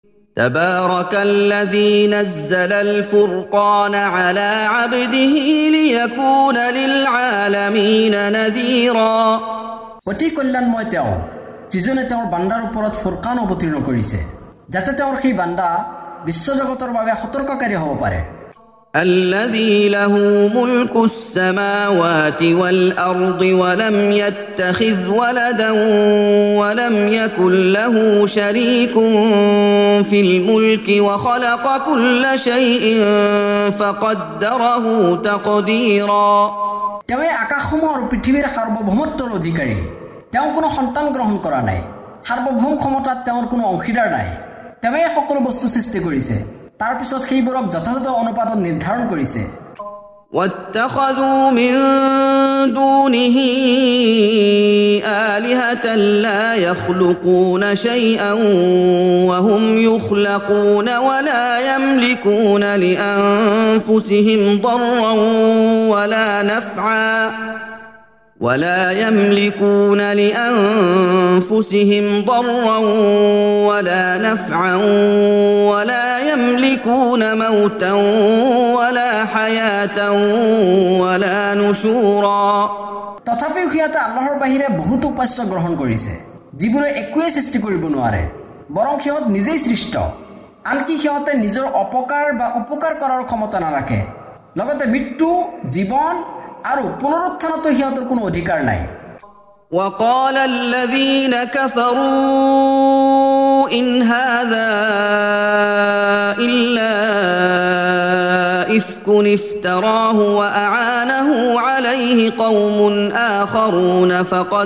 تبارك الذي نزل الفرقان على عبده ليكون للعالمين نذيرا অতি কল্যাণময় তেওঁ যিজনে তেওঁৰ বান্দাৰ ওপৰত ফুৰকান অৱতীৰ্ণ কৰিছে যাতে তেওঁৰ সেই বান্দা বিশ্বজগতৰ বাবে সতৰ্ককাৰী হ'ব পাৰে الذي له ملك السماوات والأرض ولم يتخذ ولدا ولم يكن له شريك في الملك وخلق كل شيء فقدره تقديرا তেওঁ আকাশসমূহ আৰু পৃথিৱীৰ সাৰ্বভৌমত্বৰ অধিকাৰী তেওঁ কোনো সন্তান গ্ৰহণ কৰা নাই সাৰ্বভৌম ক্ষমতাত তেওঁৰ কোনো অংশীদাৰ নাই তেওঁ সকলো বস্তু সৃষ্টি কৰিছে তাৰ পিছত সেইবোৰক যথাযথ অনুপাতত নিৰ্ধাৰণ কৰিছে واتخذوا من دونه آلهة لا يخلقون شيئا وهم يخلقون ولا يملكون لأنفسهم ضرا ولا نفعا ولا يملكون لأنفسهم ضرا ولا نفعا ولا يملكون موتا ولا حياة ولا نشورا তথাপিও সিহঁতে আল্লাহৰ বাহিৰে বহুত উপাস্য গ্ৰহণ কৰিছে যিবোৰে একোৱে সৃষ্টি কৰিব নোৱাৰে বৰং সিহঁত নিজেই সৃষ্ট আনকি সিহঁতে নিজৰ অপকাৰ বা উপকাৰ কৰাৰ ক্ষমতা নাৰাখে লগতে মৃত্যু জীৱন আৰু পুনৰুত্থানতো সিহঁতৰ কোনো অধিকাৰ নাই وقال الذين كفروا إن هذا إلا إفك افتراه وأعانه عليه قوم آخرون فقد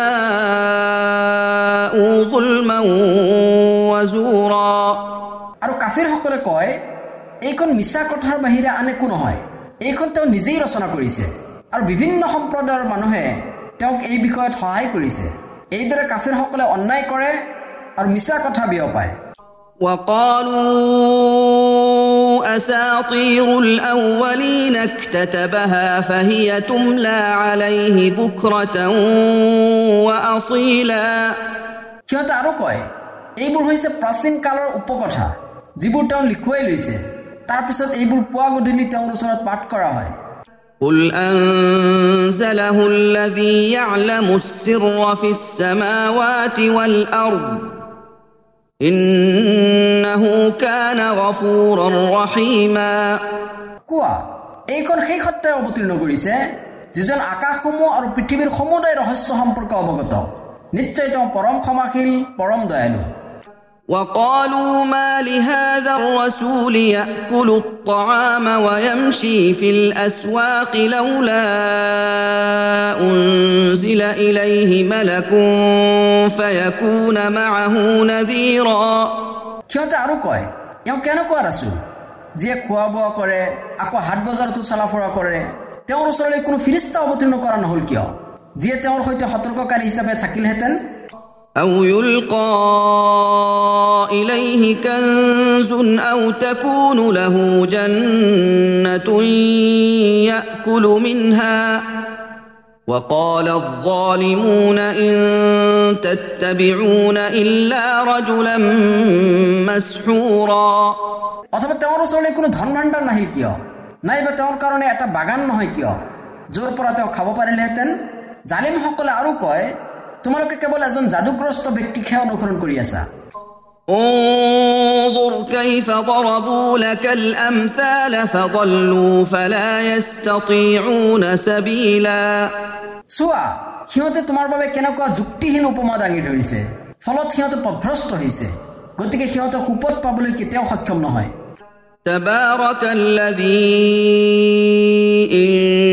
جاءوا ظلما وزورا আৰু কাফিৰসকলে কয় এইখন মিছা কথাৰ বাহিৰে আন একো নহয় এইখন তেওঁ নিজেই ৰচনা কৰিছে আৰু বিভিন্ন সম্প্ৰদায়ৰ মানুহে তেওঁক এই বিষয়ত সহায় কৰিছে এইদৰে কাফিৰসকলে অন্যায় কৰে আৰু মিছা কথা বিয়পায় وقالوا أساطير الأولين اكتتبها فهي تملى عليه بكرة وأصيلا সিহঁতে আৰু কয় এইবোৰ হৈছে প্ৰাচীন কালৰ উপকথা যিবোৰ তেওঁ লিখুৱাই লৈছে তাৰ পিছত এইবোৰ পুৱা গধূলি তেওঁৰ ওচৰত পাঠ কৰা হয় قل أنزله الذي يعلم السر في السماوات والأرض إنه كان غفورا رحيما কোৱা এইখন সেই সত্য অৱতীৰ্ণ কৰিছে যিজন আকাশসমূহ আৰু পৃথিৱীৰ সমুদায় ৰহস্য সম্পৰ্কে অৱগত নিশ্চয় তেওঁ পৰম ক্ষমাশীল পৰম দয়ালু وقالوا ما لهذا الرسول يأكل الطعام ويمشي في الأسواق لولا أنزل إليه ملك فيكون معه نذيرا সিহঁতে আৰু কয় এওঁ কেনেকুৱা ৰাসূল যিয়ে খোৱা বোৱা কৰে আকৌ হাট বজাৰতো চলাফৰা কৰে তেওঁৰ ওচৰলৈ কোনো ফিৰিস্তা অৱতীৰ্ণ কৰা নহল কিয় যিয়ে তেওঁৰ সৈতে সতৰ্ককাৰী হিচাপে থাকিলহেঁতেন أو يلقى إليه كنز أو تكون له جنة يأكل منها وقال الظالمون إن تتبعون إلا رجلا مسحورا অথবা তেওঁৰ ওচৰলৈ কোনো ধন ভাণ্ডাৰ নাহিল কিয় নাইবা তেওঁৰ কাৰণে এটা বাগান নহয় কিয় য'ৰ পৰা তেওঁ খাব পাৰিলেহেঁতেন জালিমসকলে আৰু কয় তোমালোকে কেৱল এজন জাদুগ্ৰস্ত ব্যক্তিকহে অনুসৰণ কৰি আছা انظر كيف ضربوا لك الأمثال فضلوا فلا يستطيعون سبيلا চোৱা সিহঁতে তোমাৰ বাবে কেনেকুৱা যুক্তিহীন উপমা দাঙি ধৰিছে ফলত সিহঁতে পথভ্ৰষ্ট হৈছে গতিকে সিহঁতে সুপথ পাবলৈ কেতিয়াও সক্ষম নহয় تبارك الذي إن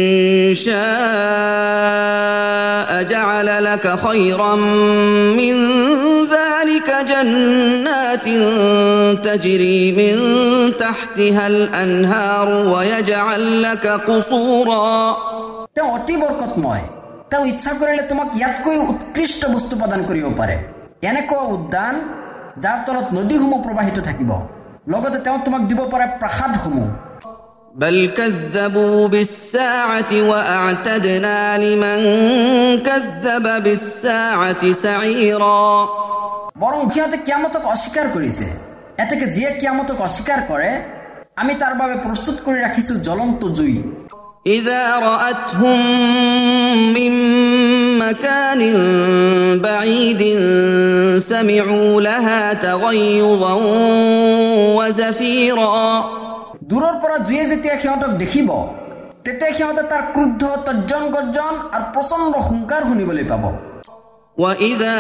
شاء جعل لك خيرا من ذلك جنات تجري من تحتها الأنهار ويجعل لك قصورا তেওঁ অতি বৰকতময় তেওঁ ইচ্ছা কৰিলে তোমাক ইয়াতকৈ উৎকৃষ্ট বস্তু প্ৰদান কৰিব পাৰে এনেকুৱা উদ্যান যাৰ তলত নদীসমূহ প্ৰবাহিত থাকিব লগতে তেওঁ তোমাক দিব পাৰে প্ৰাসাদসমূহ بل كذبوا بالساعة وأعتدنا لمن كذب بالساعة سعيرا বৰং সিহঁতে কিয়ামতক অস্বীকাৰ কৰিছে এতেকে যিয়ে কিয়ামতক অস্বীকাৰ কৰে আমি তাৰ বাবে প্ৰস্তুত কৰি ৰাখিছো জ্বলন্ত জুই إذا رأتهم من مكان بعيد سمعوا لها تغيظا وزفيرا দূৰৰ পৰা জুয়ে যেতিয়া সিহঁতক দেখিব তেতিয়া সিহঁতে তাৰ ক্ৰোধ তৰ্জন গৰ্জন আৰু প্ৰচণ্ড হুংকাৰ শুনিবলৈ পাব وإذا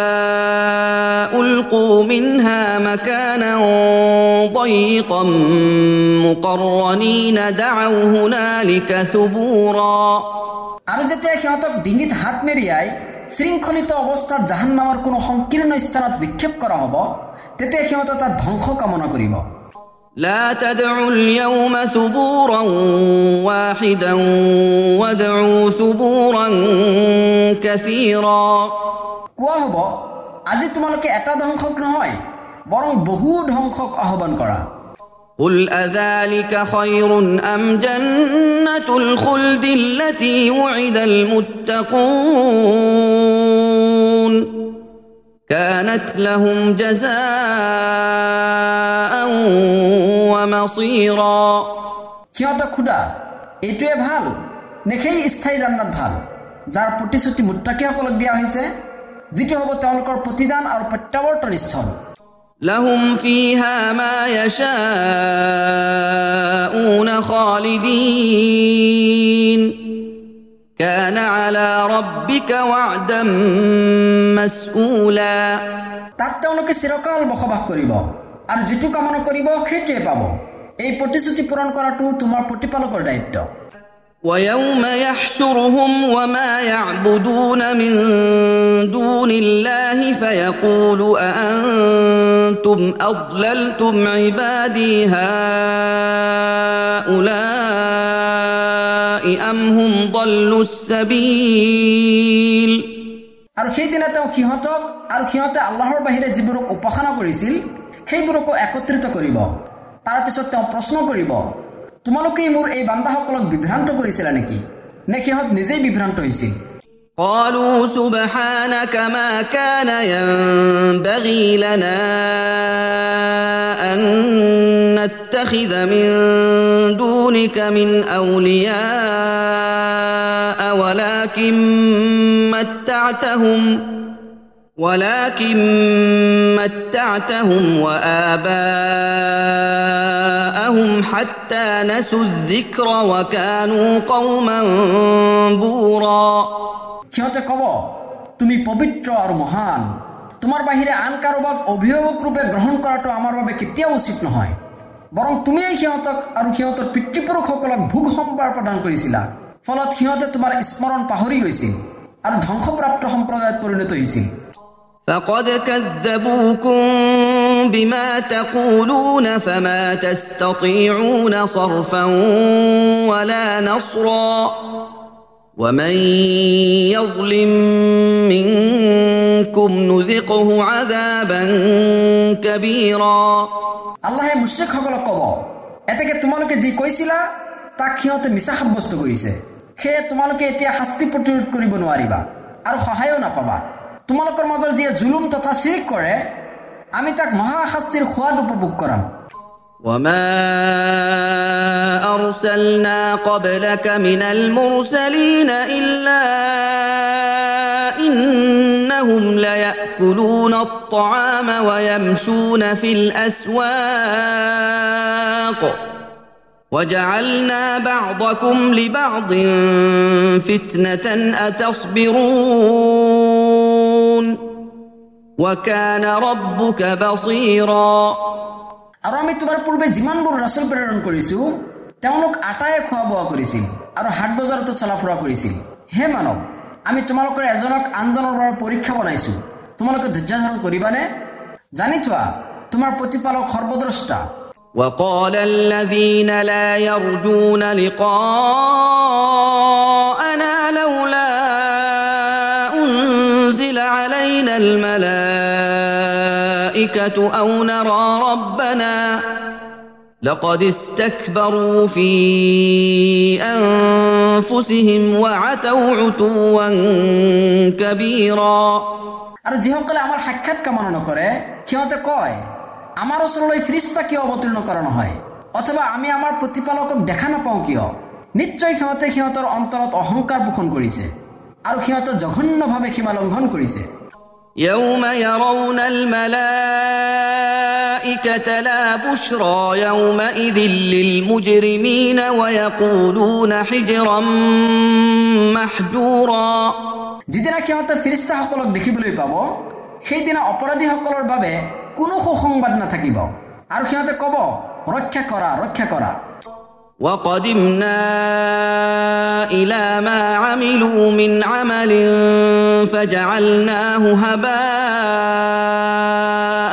ألقوا منها مكانا ضيقا مقرنين دعوا هنالك ثبورا আৰু যেতিয়া সিহঁতক ডিঙিত হাত মেৰিয়াই শৃংখলিত অৱস্থাত জাহান্নামৰ কোনো সংকীৰ্ণ স্থানত নিক্ষেপ কৰা হ'ব তেতিয়া সিহঁতে তাৰ ধ্বংস কামনা কৰিব لا تدعوا اليوم ثبورا واحدا وادعوا ثبورا كثيرا কোৱা হ'ব আজি তোমালোকে এটা ধ্বংসক নহয় বৰং বহু ধ্বংসক আহ্বান কৰা قل أذلك خير أم جنة الخلد التي وعد المتقون كانت لهم جزاء ومصيرا সিহঁতক খুদা এইটোৱে ভাল নে সেই স্থায়ী জান্নাত ভাল যাৰ প্ৰতিশ্ৰুতি মুত্তাকিসকলক দিয়া হৈছে যিটো হ'ব তেওঁলোকৰ প্ৰতিদান আৰু প্ৰত্যাৱৰ্তন স্থল لهم فيها ما يشاءون خالدين كان على ربك وعدا مسئولا তাত তেওঁলোকে চিৰকাল বসবাস কৰিব আৰু যিটো কামনা কৰিব সেইটোৱে পাব এই প্ৰতিশ্ৰুতি পূৰণ কৰাটো তোমাৰ প্ৰতিপালকৰ দায়িত্ব ويوم يحشرهم وما يعبدون من دون الله فيقول أأنتم أضللتم عبادي هؤلاء أم هم ضلوا السبيل আৰু সেইদিনা তেওঁ সিহঁতক আৰু সিহঁতে আল্লাহৰ বাহিৰে যিবোৰক উপাসনা কৰিছিল সেইবোৰক একত্ৰিত কৰিব তাৰ পিছত তেওঁ প্ৰশ্ন কৰিব তোমালোকে মোৰ এই বান্দাসকলক বিভ্ৰান্ত কৰিছিলা নেকি নে সিহঁত নিজেই বিভ্ৰান্ত হৈছিল قالوا سبحانك ما كان ينبغي لنا أن نتخذ من دونك من أولياء ولكن متعتهم وآباءهم حتى نسوا الذكر وكانوا قوما بورا সিহঁতে ক'ব তুমি পবিত্ৰ আৰু মহান তোমাৰ বাহিৰে আন কাৰোবাক অভিভাৱক ৰূপে গ্ৰহণ কৰাটো আমাৰ বাবে কেতিয়াও উচিত নহয় বৰং তুমিয়ে সিহঁতক আৰু সিহঁতৰ পিতৃপুৰুষসকলক ভোগ সম্ভাৰ প্ৰদান কৰিছিলা ফলত সিহঁতে তোমাৰ স্মৰণ পাহৰি গৈছিল আৰু ধ্বংসপ্ৰাপ্ত সম্প্ৰদায়ত পৰিণত হৈছিল فقد كذبوكم بما تقولون فما تستطيعون صرفا ولا نصرا ومن يظلم منكم نذقه عذابا كبيرا আল্লাহে মুশৰিকসকলক ক'ব এতেকে তোমালোকে যি কৈছিলা তাক সিহঁতে মিছা সাব্যস্ত কৰিছে সেয়ে তোমালোকে এতিয়া শাস্তি প্ৰতিৰোধ কৰিব নোৱাৰিবা আৰু সহায়ও নাপাবা তোমালোকৰ মাজৰ যি জুলুম তথা শিৰক কৰে আমি তাক মহা শাস্তিৰ সোৱাদ উপভোগ কৰাম وما أرسلنا قبلك من المرسلين إلا إنهم ليأكلون الطعام ويمشون في الأسواق وجعلنا بعضكم لبعض فتنة أتصبرون وكان ربك بصيرا আৰু আমি তোমাৰ পূৰ্বে যিমানবোৰ ৰাসূল প্ৰেৰণ কৰিছো তেওঁলোক আটায়ে খোৱা বোৱা কৰিছিল আৰু হাট বজাৰতো চলাফুৰা কৰিছিল হে মানৱ আমি তোমালোকৰ এজনক আনজনৰ পৰা পৰীক্ষা বনাইছো তোমালোকে ধৈৰ্য ধাৰণ কৰিবানে জানি থোৱা তোমাৰ প্ৰতিপালক সৰ্বদ্ৰষ্টা وقال الذين لا يرجون لقاءنا لولا أنزل علينا الملائكة أو نرى ربنا لقد استكبروا في أنفسهم وعتوا عتوا كبيرا আৰু যিসকলে আমাৰ সাক্ষাৎ কামনা নকৰে সিহঁতে কয় আমাৰ ওচৰলৈ ফেৰেশতা কিয় অৱতীৰ্ণ কৰা নহয় অথবা আমি আমাৰ প্ৰতিপালকক দেখা নাপাওঁ কিয় নিশ্চয় সিহঁতে সিহঁতৰ অন্তৰত অহংকাৰ পোষণ কৰিছে আৰু সিহঁতে জঘন্যভাৱে সীমা লংঘন কৰিছে يوم يرون الملائكة لا بشرى يومئذ للمجرمين ويقولون حجرا محجورا যিদিনা সিহঁতে ফেৰেশতাসকলক দেখিবলৈ পাব সেইদিনা অপৰাধীসকলৰ বাবে কোনো সুসংবাদ নাথাকিব আৰু সিহঁতে ক'ব ৰক্ষা কৰা ৰক্ষা কৰা وقدمنا إلى ما عملوا من عمل فجعلناه هباء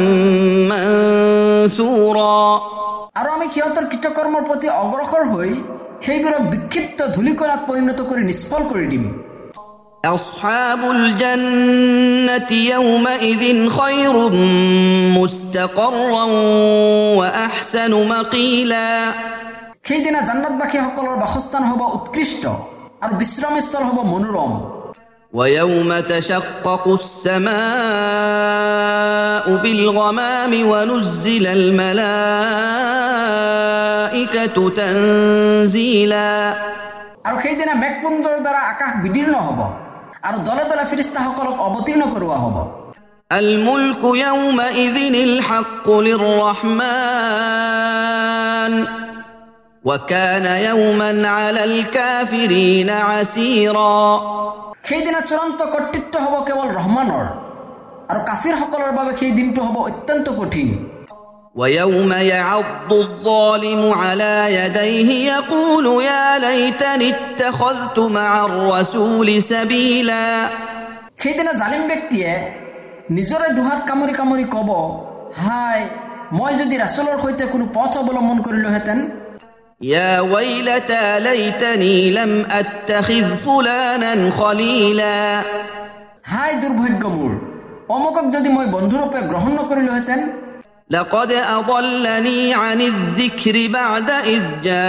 منثورا আৰু আমি সিহঁতৰ কৃতকৰ্মৰ প্ৰতি অগ্ৰসৰ হৈ সেইবোৰক বিক্ষিপ্ত ধূলিকণাত পৰিণত কৰি নিষ্ফল কৰি দিম أصحاب الجنة يومئذ خير مستقرا وأحسن مقيلا সেইদিনা জান্নাতবাসীসকলৰ বাসস্থান হ'ব উৎকৃষ্ট আৰু বিশ্ৰামস্থল হ'ব মনোৰম ويوم تشقق السماء بالغمام ونزل الملائكة تنزيلا আৰু সেইদিনা মেঘপুঞ্জৰ দ্বাৰা আকাশ বিদীৰ্ণ হ'ব আৰু দলে দলে ফেৰেশতাসকলক অৱতীৰ্ণ কৰোৱা হ'ব الملك يومئذ الحق للرحمن وكان يوما على الكافرين عسيرا সেইদিনা চূড়ান্ত কৰ্তৃত্ব হ'ব কেৱল ৰহমানৰ আৰু কাফিৰসকলৰ বাবে সেই দিনটো হ'ব অত্যন্ত কঠিন ويوم يعض الظالم على يديه يقول يا ليتني اتخذت مع الرسول سبيلا সেইদিনা জালিম ব্যক্তিয়ে নিজৰে দুহাত কামুৰি কামুৰি ক'ব হায় মই যদি ৰাসূলৰ সৈতে কোনো পথ অৱলম্বন কৰিলোহেঁতেন يا ويلتى ليتني لم أتخذ فلانا خليلا হায় দুৰ্ভাগ্য মোৰ অমুকক যদি মই বন্ধুৰূপে গ্ৰহণ নকৰিলোহেঁতেন لقد أضلني عن الذكر بعد إذ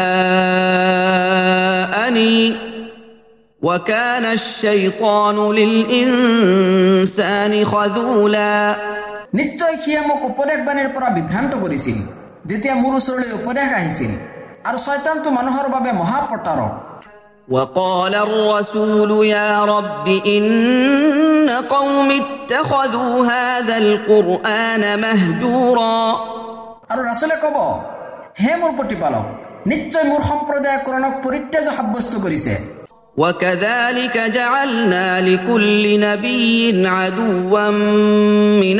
جاءني وكان الشيطان للإنسان خذولا নিশ্চয় সিয়ে মোক উপদেশবাণীৰ পৰা বিভ্ৰান্ত কৰিছিল যেতিয়া মোৰ ওচৰলৈ উপদেশ আহিছিল আৰু শয়তানটো মানুহৰ বাবে মহাপ্ৰতাৰক وقال الرسول يا رب إن قوم اتخذوا هذا القرآن مهجورا আৰু ৰাসূলে ক'ব হে মোৰ প্ৰতিপালক নিশ্চয় মোৰ সম্প্ৰদায় কোৰানক পৰিত্যাজ্য সাব্যস্ত কৰিছে وكذلك جعلنا لكل نبي عدوا من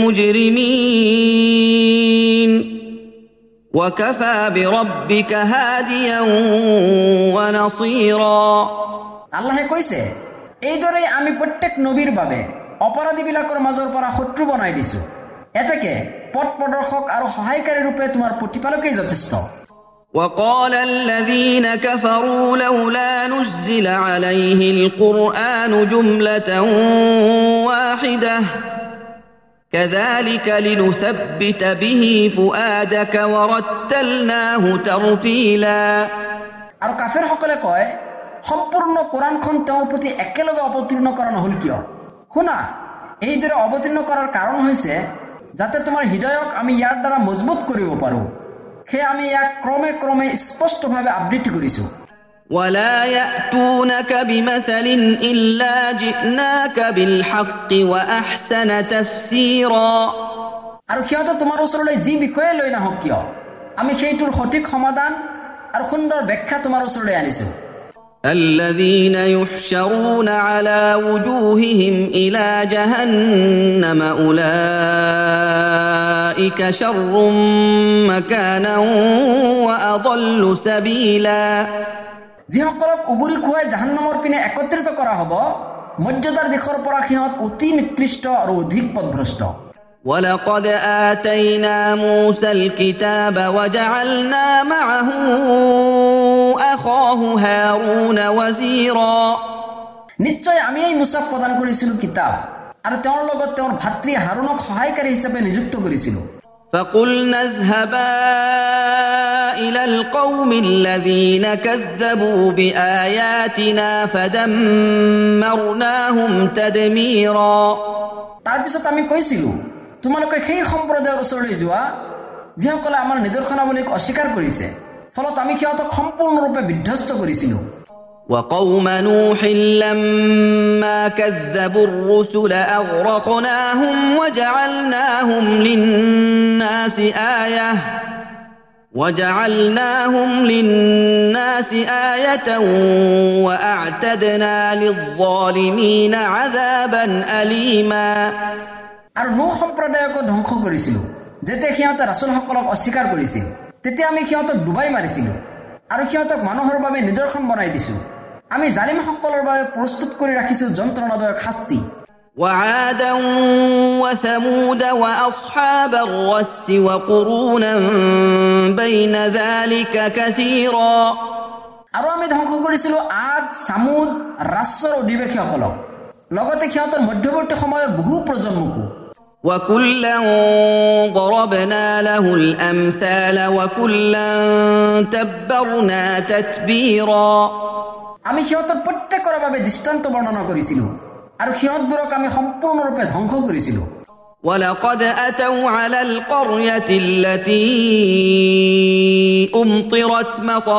المجرمين وكفى بربك هاديا ونصيرا আল্লাহে কৈছে এইদৰে আমি প্ৰত্যেক নবীৰ বাবে অপৰাধীবিলাকৰ মাজৰ পৰা শত্ৰু বনাই দিছো এতেকে পথ প্ৰদৰ্শক আৰু সহায়কাৰী ৰূপে তোমাৰ প্ৰতিপালকেই যথেষ্ট وقال الذين كفروا لولا نزل عليه القرآن جملة واحدة كذلك لنثبت به فؤادك ورتلناه ترتيلا আৰু কাফিৰসকলে কয় সম্পূৰ্ণ কোৰানখন তেওঁৰ প্ৰতি একেলগে অৱতীৰ্ণ কৰা নহল কিয় শুনা এইদৰে অৱতীৰ্ণ কৰাৰ কাৰণ হৈছে যাতে তোমাৰ হৃদয়ক আমি ইয়াৰ দ্বাৰা মজবুত কৰিব পাৰো হে আমি ইয়াক ক্ৰমে ক্ৰমে স্পষ্টভাৱে আপডেট কৰিছো ولا يأتونك بمثل إلا جئناك بالحق وأحسن تفسيرا আৰু সিহঁতে তোমাৰ ওচৰলৈ যি বিষয়ে লৈ নাহক কিয় আমি সেইটোৰ সঠিক সমাধান আৰু সুন্দৰ ব্যাখ্যা তোমাৰ ওচৰলৈ আনিছো الذين يحشرون على وجوههم إلى جهنم أولئك شر مكانا وأضل سبيلا যিসকলক উবুৰি খুৱাই জাহান্নামৰ পিনে একত্ৰিত কৰা হ'ব মৰ্যাদাৰ দিশৰ পৰা সিহঁত অতি নিকৃষ্ট আৰু অধিক পথভ্ৰষ্ট ولقد آتينا موسى الكتاب وجعلنا معه أخاه هارون وزيرا নিশ্চয় আমি এই মুসাক প্ৰদান কৰিছিলো কিতাপ আৰু তেওঁৰ লগত তেওঁৰ ভাতৃ হাৰুনক সহায়কাৰী হিচাপে নিযুক্ত কৰিছিলো فقلنا اذهبا إلى القوم الذين كذبوا بآياتنا فدمرناهم تدميرا তাৰ পিছত আমি কৈছিলো তোমালোকে সেই সম্প্ৰদায়ৰ ওচৰলৈ যোৱা যিসকলে আমাৰ নিদৰ্শনাৱলীক অস্বীকাৰ কৰিছে ফলত আমি সিহঁতক সম্পূৰ্ণৰূপে বিধ্বস্ত কৰিছিলোঁ وقوم نوح لما كذبوا الرسل أغرقناهم وجعلناهم للناس آية وأعتدنا للظالمين عذابا أليما আৰু নূহ সম্প্ৰদায়ক ধ্বংস কৰিছিলোঁ যেতিয়া সিহঁতে ৰাসূলসকলক অস্বীকাৰ কৰিছিল তেতিয়া আমি সিহঁতক ডুবাই মাৰিছিলোঁ আৰু সিহঁতক মানুহৰ বাবে নিদৰ্শন বনাই দিছোঁ আমি জালিমসকলৰ বাবে প্ৰস্তুত কৰি ৰাখিছোঁ যন্ত্ৰণাদায়ক শাস্তি وعادا وثمود وأصحاب الرس وقرونا بين ذلك كثيرا আৰু আমি ধ্বংস কৰিছিলোঁ আদ সামুদ ৰাছৰ অধিবাসীসকলক লগতে সিহঁতৰ মধ্যৱৰ্তী সময়ৰ বহু প্ৰজন্মকো وكلا ضربنا له الأمثال وكلا تبرنا تتبيرا আমি সিহঁতৰ প্ৰত্যেকৰ বাবে দৃষ্টান্ত বৰ্ণনা কৰিছিলোঁ আৰু সিহঁতবোৰক আমি সম্পূৰ্ণৰূপে ধ্বংস কৰিছিলোঁ ولقد أتوا على القرية التي أمطرت مطر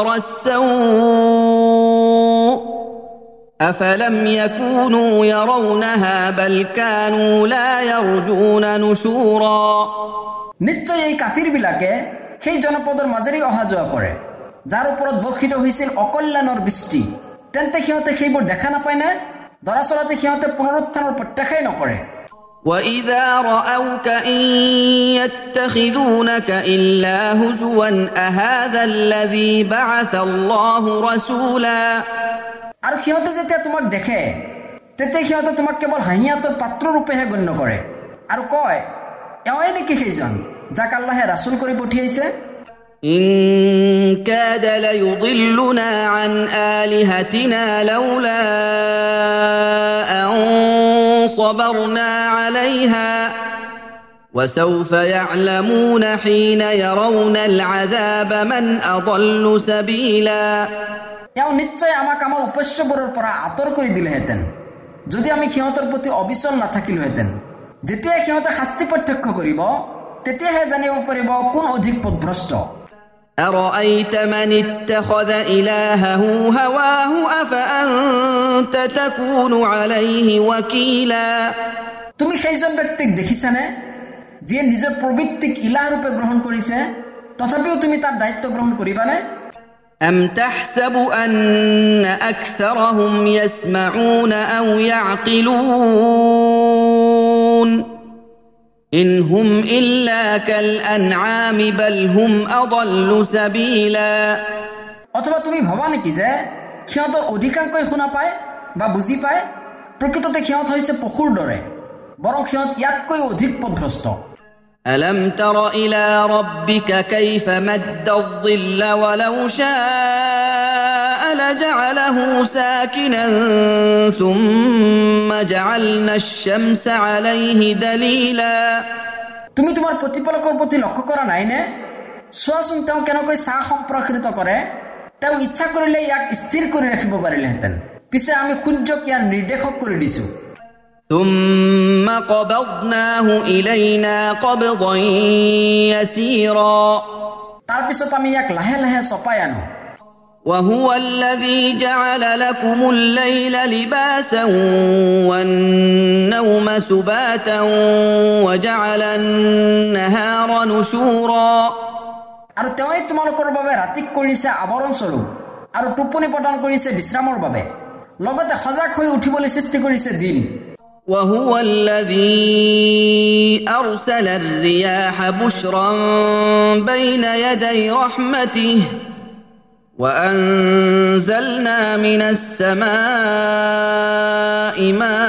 السوء أفلم يكونوا يرونها بل كانوا لا يرجون نشورا নিশ্চয় এই কাফিৰবিলাকে সেই জনপদৰ মাজেৰে অহা যোৱা কৰে যাৰ ওপৰত বৰ্ষিত হৈছিল অকল্যাণৰ বৃষ্টি তেন্তে সিহঁতে সেইবোৰ দেখা নাপায় নে দৰাচলতে সিহঁতে পুনৰুত্থানৰ প্ৰত্যাশাই নকৰে وإذا رأوك إن يتخذونك إلا هزوا أهذا الذي بعث الله رسولا আৰু সিহঁতে যেতিয়া তোমাক দেখে তেতিয়া সিহঁতে তোমাক কেৱল হাঁহিয়াতৰ পাত্ৰ ৰূপেহে গণ্য কৰে আৰু কয় এওঁই নেকি সেইজন যাক আল্লাহে ৰাসূল কৰি পঠিয়াইছে إن كاد ليضلنا عن آلهتنا لولا أن صبرنا عليها وسوف يعلمون حين يرون العذاب من أضل سبيلا এওঁ নিশ্চয় আমাক আমাৰ উপাস্যবোৰৰ পৰা আঁতৰ কৰি দিলেহেঁতেন যদি আমি সিহঁতৰ প্ৰতি অবিচল নাথাকিলোহেঁতেন যেতিয়া সিহঁতে শাস্তি প্ৰত্যক্ষ কৰিব তেতিয়াহে জানিব পাৰিব কোন অধিক পথভ্ৰষ্ট أرأيت من اتخذ إلهه هواه أفأنت تكون عليه وكيلا তুমি সেইজন ব্যক্তিক দেখিছানে যিয়ে নিজৰ প্ৰবৃত্তিক ইলাহ ৰূপে গ্ৰহণ কৰিছে তথাপিও তুমি তাৰ দায়িত্ব গ্ৰহণ কৰিবানে أم تحسب أن أكثرهم يسمعون أو يعقلون إن هم إلا كالأنعام بل هم أضل سبيلا অথবা তুমি ভাবা নেকি যে সিহঁতৰ অধিকাংশই শুনা পায় বা বুজি পায় প্ৰকৃততে সিহঁত হৈছে পশুৰ দৰে বৰং সিহঁত ইয়াতকৈ অধিক পথভ্ৰষ্ট ألم تر إلى ربك كيف مد الظل ولو شاء لجعله ساكنا ثم جعلنا الشمس عليه دليلا তুমি তোমাৰ প্ৰতিপালকৰ প্ৰতি লক্ষ্য কৰা নাই নে চোৱাচোন তেওঁ কেনেকৈ চাহ সম্প্ৰসাৰিত কৰে তেওঁ ইচ্ছা কৰিলে ইয়াক স্থিৰ কৰি ৰাখিব পাৰিলেহেঁতেন পিছে আমি সূৰ্যক ইয়াৰ নিৰ্দেশক কৰি দিছো ثم قبضناه إلينا قبضا يسيرا তাৰ পিছত আমি ইয়াক লাহে লাহে চপাই আনো وهو الذي جعل لكم الليل لباسا والنوم سباتا وجعل النهار نشورا আৰু তেওঁই তোমালোকৰ বাবে ৰাতি কৰিছে আৱৰণ স্বৰূপ আৰু টোপনি প্ৰদান কৰিছে বিশ্ৰামৰ বাবে লগতে সজাগ হৈ উঠিবলৈ সৃষ্টি কৰিছে দিন وهو الذي أرسل الرياح بشرا بين يدي رحمته وأنزلنا من السماء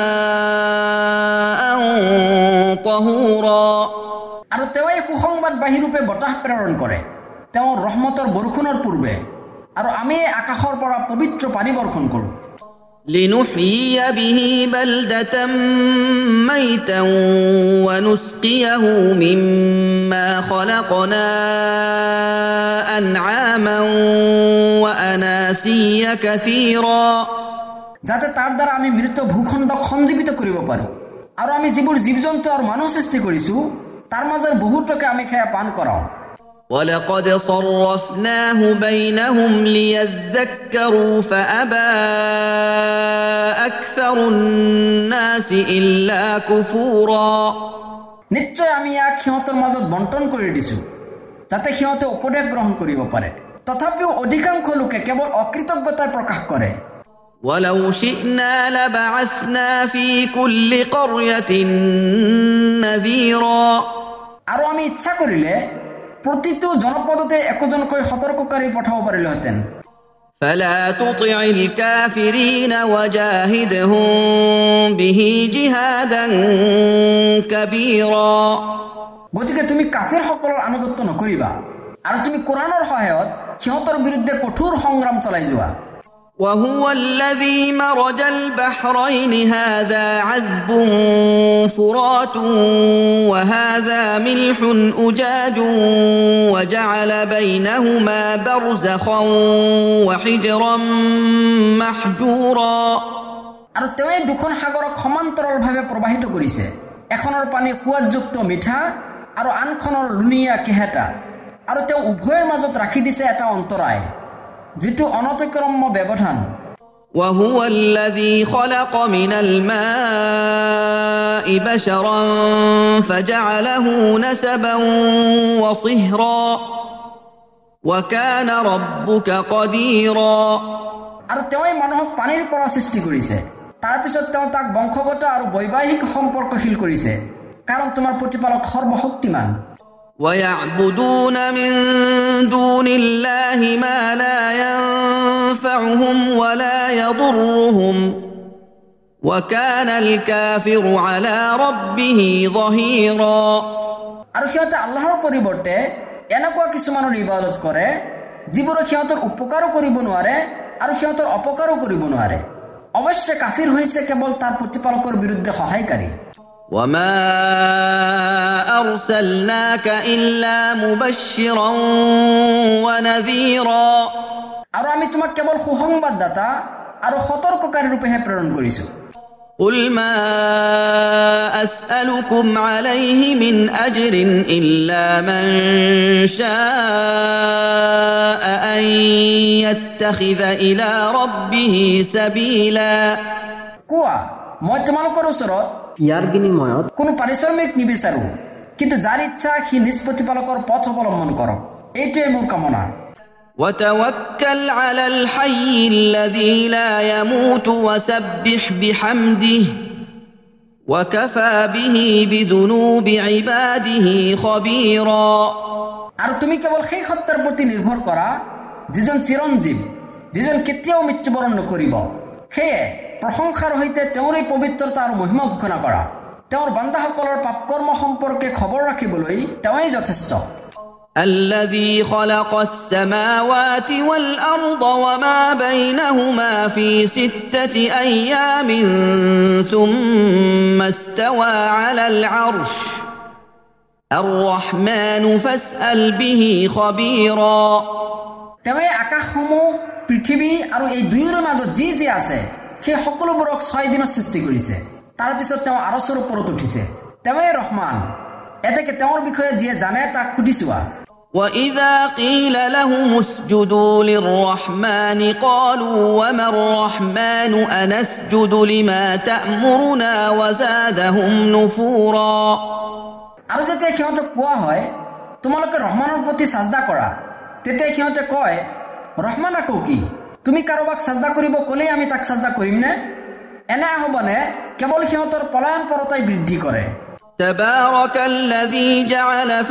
ماء طهورا আৰু তেওঁই সুসংবাদবাহী ৰূপে বতাহ প্ৰেৰণ কৰে তেওঁৰ ৰহমতৰ বৰষুণৰ পূৰ্বে আৰু আমি আকাশৰ পৰা পবিত্ৰ পানী বৰ্ষণ কৰোঁ لنحيي به بلدة ميتا ونسقيه مما خلقنا أنعاما وأناسيا كثيرا যাতে তাৰ দ্বাৰা আমি মৃত ভূখণ্ডক সঞ্জীৱিত কৰিব পাৰোঁ আৰু আমি যিবোৰ জীৱ জন্তু আৰু মানুহ সৃষ্টি কৰিছোঁ তাৰ মাজৰ বহুতকে আমি সেয়া পান কৰাও ولقد صرفناه بينهم ليذكروا فأبى أكثر الناس إلا كفورا নিশ্চয় আমি ইয়াক সিহঁতৰ মাজত বণ্টন কৰি দিছো যাতে সিহঁতে উপদেশ গ্ৰহণ কৰিব পাৰে তথাপিও অধিকাংশ লোকে কেৱল অকৃতজ্ঞতা প্ৰকাশ কৰে ولو شئنا لبعثنا في كل قرية نذيرا আৰু আমি ইচ্ছা কৰিলে প্ৰতিটো জনপদতে একজনকৈ সতৰ্ককাৰী পঠাব পাৰিলোহেঁতেন فلا تطع الكافرين وجاهدهم به جهادا كبيرا গতিকে তুমি কাফিৰসকলৰ আনুগত্য নকৰিবা আৰু তুমি কোৰানৰ সহায়ত সিহঁতৰ বিৰুদ্ধে কঠোৰ সংগ্ৰাম চলাই যোৱা وهو الذي مرج البحرين هذا عذب فرات وهذا ملح أجاج وجعل بينهما برزخا وحجرا محجورا আৰু তেওঁ দুখন সাগৰক সমান্তৰালভাৱে প্ৰবাহিত কৰিছে এখনৰ পানী সোৱাদযুক্ত মিঠা আৰু আনখনৰ লুনিয়া কেহেটা আৰু তেওঁ উভয়ৰ মাজত ৰাখি দিছে এটা অন্তৰায় যেটো অনতিক্ৰম্য ব্যৱধান وهو الذي خلق من الماء بشرا فجعله نسبا وصهرا وكان ربك قديرا আৰু তেওঁ মানুহক পানীৰ পৰা সৃষ্টি কৰিছে তাৰ পিছত তেওঁ তাক বংশগত আৰু বৈবাহিক সম্পৰ্কশীল কৰিছে কাৰণ তোমাৰ প্ৰতিপালক সৰ্বশক্তিমান ويعبدون من دون الله ما لا ينفعهم ولا يضرهم وكان الكافر على ربه ظهيرا আৰু সিহঁতে আল্লাহৰ পৰিৱৰ্তে এনেকুৱা কিছুমানৰ ইবাদত কৰে যিবোৰ সিহঁতৰ উপকাৰো কৰিব নোৱাৰে আৰু সিহঁতৰ অপকাৰো কৰিব নোৱাৰে অৱশ্য কাফিৰ হৈছে কেৱল তাৰ প্ৰতিপালকৰ বিৰুদ্ধে সহায়কাৰী وما أرسلناك إلا مبشرا ونذيرا আৰু আমি তোমাক কেৱল সুসংবাদদাতা আৰু সতৰ্ককাৰী ৰূপেহে প্ৰেৰণ কৰিছো قل ما أسألكم عليه من أجر إلا من شاء أن يتخذ إلى ربه سبيلا কোৱা মই তোমালোকৰ ওচৰত ইয়াৰ বিনিময়ত কোনো পাৰিশ্ৰমিক নিবিচাৰো কিন্তু যাৰ ইচ্ছা সি নিজ প্ৰতিপালকৰ পথ অৱলম্বন কৰক এইটোৱে মোৰ কামনা وتوكل على الحي الذي لا يموت وسبح بحمده وكفى به بذنوب عباده خبيرا আৰু তুমি কেৱল সেই সত্তাৰ প্ৰতি নিৰ্ভৰ কৰা যিজন চিৰঞ্জীৱ যিজন কেতিয়াও মৃত্যুবৰণ নকৰিব সেয়ে প্ৰশংসাৰ সৈতে তেওঁৰে পবিত্ৰতা আৰু মহিমা ঘোষণা কৰা তেওঁৰ বান্দাসকলৰ পাপকৰ্ম সম্পৰ্কে খবৰ ৰাখিবলৈ তেওঁই যথেষ্ট الذي خلق السماوات والأرض وما بينهما في 6 أيام ثم استوى على العرش الرحمن فاسأل به خبيرا তেওঁই আকাশসমূহ পৃথিৱী আৰু এই দুয়োৰ মাজত যি যি আছে সেই সকলোবোৰক 6 দিনত সৃষ্টি কৰিছে তাৰ পিছত তেওঁ আৰশৰ ওপৰত উঠিছে তেওঁই ৰহমান এতেকে তেওঁৰ বিষয়ে যিয়ে জানে তাক সুধিছোৱা وإذا قيل لهم اسجدوا للرحمن قالوا وما الرحمن أنسجد لما تأمرنا وزادهم نفورا আৰু যেতিয়া সিহঁতক কোৱা হয় তোমালোকে ৰহমানৰ প্ৰতি সাজদা কৰা তেতিয়া সিহঁতে কয় ৰহমান আকৌ কি তুমি কাৰোবাক সাজদা কৰিব ক'লে আমি তাক সাজদা কৰিম নে এনে হ'বনে কেৱল সিহঁতৰ পলায়ন পৰতাই বৃদ্ধি কৰে تبارك الذي جعل في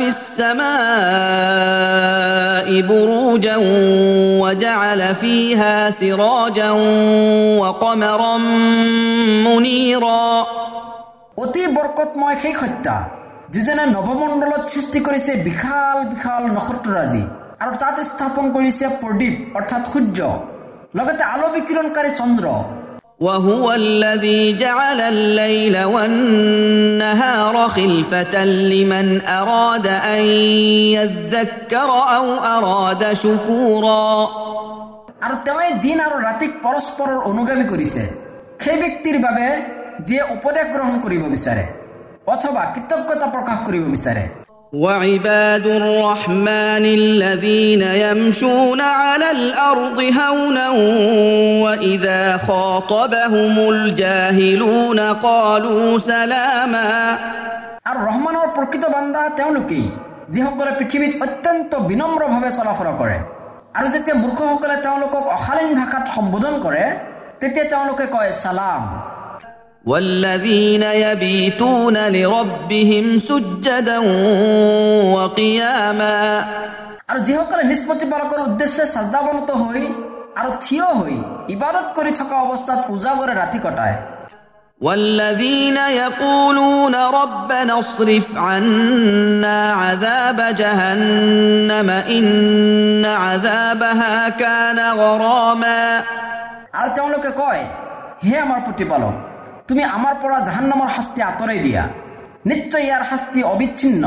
السماء بروجا وجعل فيها سراجا وقمرا منيرا অতি বৰকতময় সেই সত্তা যিজনে নৱমণ্ডলত সৃষ্টি কৰিছে বিশাল বিশাল নক্ষত্ৰৰাজি আৰু তাত স্থাপন কৰিছে প্ৰদীপ অৰ্থাৎ সূৰ্য লগতে আলো বিকিৰণকাৰী চন্দ্ৰ وهو الذي جعل الليل والنهار خلفة لمن أراد أن يذكر أو أراد شكورا আৰু তেওঁই দিন আৰু ৰাতিক পৰস্পৰৰ অনুগামী কৰিছে সেই ব্যক্তিৰ বাবে যিয়ে উপদেশ গ্ৰহণ কৰিব বিচাৰে অথবা কৃতজ্ঞতা প্ৰকাশ কৰিব বিচাৰে وعباد الرحمن الذين يمشون على الأرض هونا وإذا خاطبهم الجاهلون قالوا سلاما আৰু ৰহমানৰ প্ৰকৃত বান্দা তেওঁলোকেই যিসকলে পৃথিৱীত অত্যন্ত বিনম্ৰভাৱে চলাফৰা কৰে আৰু যেতিয়া মূৰ্খসকলে তেওঁলোকক অশালীন ভাষাত সম্বোধন কৰে তেতিয়া তেওঁলোকে কয় সালাম والذين يبيتون لربهم سجدا وقياما আৰু যিসকলে নিজ প্ৰতিপালকৰ উদ্দেশ্যে সাজদাৱনত হৈ আৰু থিয় হৈ ইবাদত কৰি থকা অৱস্থাত উজাগৰে ৰাতি কটায় والذين يقولون ربنا اصرف عنا عذاب جهنم إن عذابها كان غراما আৰু তেওঁলোকে কয় হে আমাৰ প্ৰতিপালক তুমি আমাৰ পৰা জাহান্নামৰ শাস্তি আঁতৰাই দিয়া নিশ্চয় ইয়াৰ শাস্তি অবিচ্ছিন্ন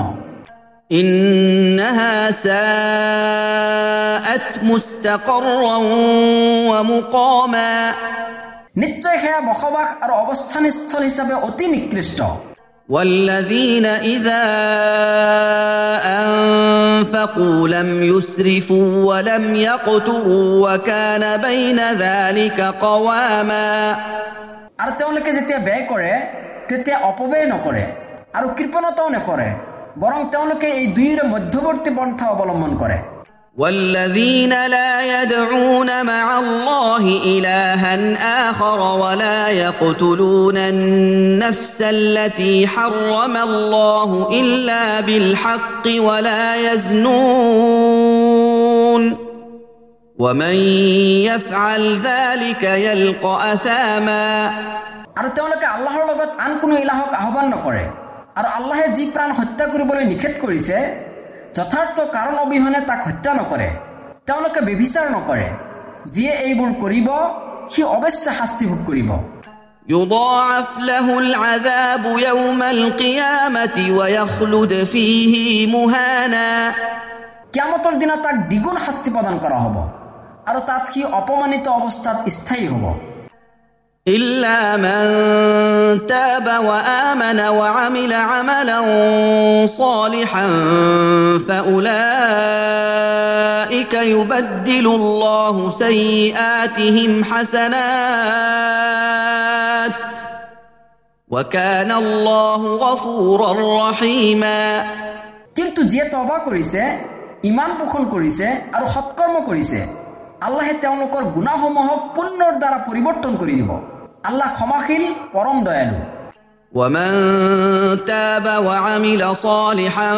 إنها ساءت مستقرا ومقاما নিশ্চয় সেয়া বসবাস আৰু অৱস্থানস্থল হিচাপে অতি নিকৃষ্ট والذين إذا أنفقوا لم يسرفوا ولم يقتروا وكان بين ذلك قواما আৰু তেওঁলোকে যেতিয়া ব্যয় কৰে তেতিয়া অপব্যয় নকৰে আৰু কৃপণতাও নকৰে বৰং তেওঁলোকে এই দুইৰে মধ্যৱৰ্তী পন্থা অৱলম্বন কৰে والذين لا يدعون مع الله إلها آخر ولا يقتلون النفس التي حرم الله إلا بالحق ولا يزنون ومن يفعل ذلك يلقى أثاما আৰু তেওঁলোকে আল্লাহৰ লগত আন কোনো ইলাহক আহ্বান নকৰে আৰু আল্লাহে যি প্ৰাণ হত্যা কৰিবলৈ নিষেধ কৰিছে যথাৰ্থ কাৰণ অবিহনে তাক হত্যা নকৰে তেওঁলোকে ব্যভিচাৰ নকৰে যিয়ে এইবোৰ কৰিব সি অৱশ্যে শাস্তি ভোগ কৰিব يضاعف له العذاب يوم القيامة ويخلد فيه مهانا কিয়ামতৰ দিনা তাক দ্বিগুণ শাস্তি প্ৰদান কৰা হ'ব আৰু তাত সি অপমানিত অৱস্থাত স্থায়ী হ'ব إلا من تاب وآمن وعمل عملا صالحا فأولئك يبدل الله سيئاتهم حسنات وكان الله غفورا رحيما কিন্তু যিয়ে তওবা কৰিছে ঈমান পোষণ কৰিছে আৰু সৎকৰ্ম কৰিছে আল্লাহে তেওঁলোকৰ গুনাহসমূহক পুণ্যৰ দ্বাৰা পৰিৱৰ্তন কৰি দিব আল্লাহ ক্ষমাশীল পৰম দয়ালু ومن تاب وعمل صالحا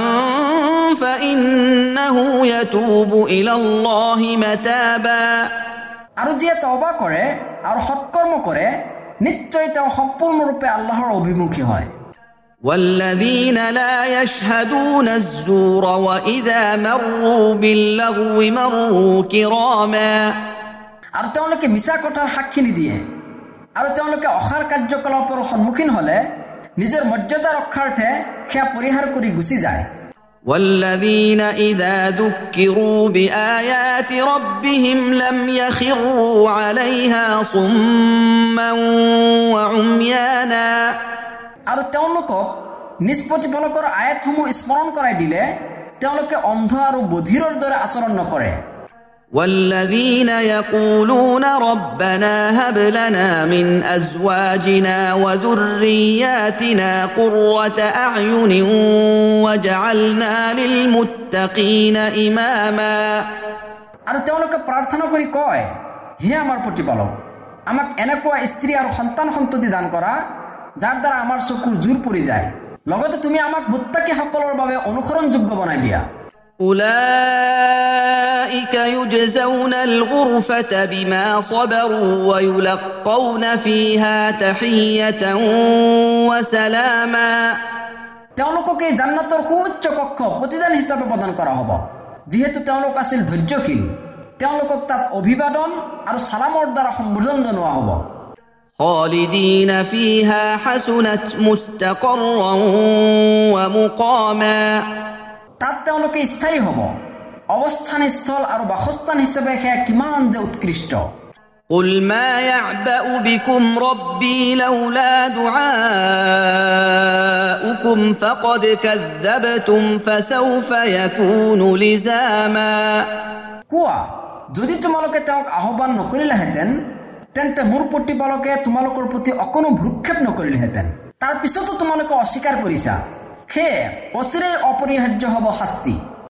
فإنه يتوب إلى الله متابا আৰু যিয়ে তওবা কৰে আৰু সৎকৰ্ম কৰে নিশ্চয় তেওঁ সম্পূৰ্ণৰূপে আল্লাহৰ অভিমুখী হয় والذين لا يشهدون الزور وإذا مروا باللغو مروا كراما আৰু তেওঁলোকে মিছা কথাৰ সাক্ষী নিদিয়ে আৰু তেওঁলোকে অসাৰ কাৰ্যকলাপৰ সন্মুখীন হলে নিজৰ মৰ্যাদা ৰক্ষাৰ্থে সেয়া পৰিহাৰ কৰি গুচি যায় والذين إذا ذكروا بآيات ربهم لم يخروا عليها صما وعميانا আৰু তেওঁলোকক নিজ প্ৰতিপালকৰ আয়াতসমূহ স্মৰণ কৰাই দিলে তেওঁলোকে অন্ধ আৰু বধিৰৰ দৰে আচৰণ নকৰে والذين يقولون ربنا هب لنا من أزواجنا وذرياتنا قرة أعين واجعلنا للمتقين إماما আৰু তেওঁলোকে প্ৰাৰ্থনা কৰি কয় হে আমাৰ প্ৰতিপালক আমাক এনেকুৱা স্ত্ৰী আৰু সন্তান সন্ততি দান কৰা যাৰ দ্বাৰা আমাৰ চকুৰ জোৰ পৰি যায় লগতে তুমি আমাক মুত্তাকিসকলৰ বাবে অনুসৰণযোগ্য বনাই দিয়া أولئك يجزون الغرفة بما صبروا ويلقون فيها تحية وسلاما তেওঁলোকক এই জান্নাতৰ সুউচ্চ কক্ষ প্ৰতিদান হিচাপে প্ৰদান কৰা হ'ব যিহেতু তেওঁলোক আছিল ধৈৰ্যশীল তেওঁলোকক তাত অভিবাদন আৰু সালামৰ দ্বাৰা সম্বোধন জনোৱা হ'ব خالدين فيها حسنت مستقرا ومقاما তাত তেওঁলোকে স্থায়ী হ'ব অৱস্থানস্থল আৰু বাসস্থান হিচাপে সেয়া কিমান যে উৎকৃষ্ট قل ما يعبأ بكم ربي لولا دعاؤكم فقد كذبتم فسوف يكون لزاما কোৱা যদি তোমালোকে তেওঁক আহ্বান নকৰিলাহেঁতেন তেন্তে মোৰ প্ৰতিপালকে তোমালোকৰ প্ৰতি অকণো ভ্ৰূক্ষেপ নকৰিলেহেঁতেন তাৰ পিছতো তোমালোকে অস্বীকাৰ কৰিছা সেয়ে অচিৰেই অপৰিহাৰ্য হ'ব শাস্তি